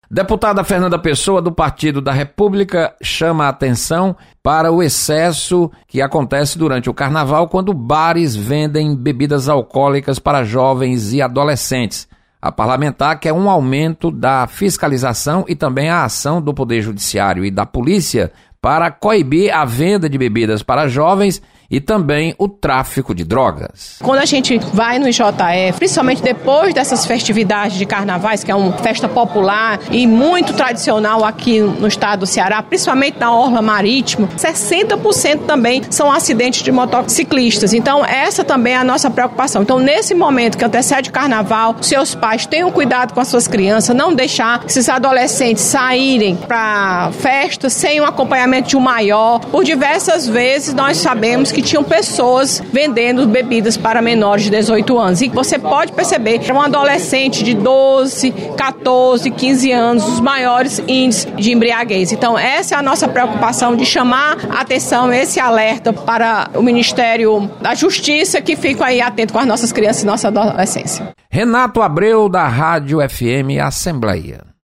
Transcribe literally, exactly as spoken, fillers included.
Deputada Fernanda Pessoa, do Partido da República, chama a atenção para o excesso que acontece durante o carnaval, quando bares vendem bebidas alcoólicas para jovens e adolescentes. A parlamentar quer um aumento da fiscalização e também a ação do Poder Judiciário e da Polícia para coibir a venda de bebidas para jovens e também o tráfico de drogas. Quando a gente vai no I J F, principalmente depois dessas festividades de carnavais, que é uma festa popular e muito tradicional aqui no estado do Ceará, principalmente na orla marítima, sessenta por cento também são acidentes de motociclistas. Então, essa também é a nossa preocupação. Então, nesse momento que antecede o carnaval, seus pais tenham cuidado com as suas crianças, não deixar esses adolescentes saírem para festas sem um acompanhamento de um maior. Por diversas vezes, nós sabemos que que tinham pessoas vendendo bebidas para menores de dezoito anos. E você pode perceber que é um adolescente de doze, catorze, quinze anos, os maiores índices de embriaguez. Então, essa é a nossa preocupação, de chamar a atenção, esse alerta para o Ministério da Justiça, que fica aí atento com as nossas crianças e nossa adolescência. Renato Abreu, da Rádio F M Assembleia.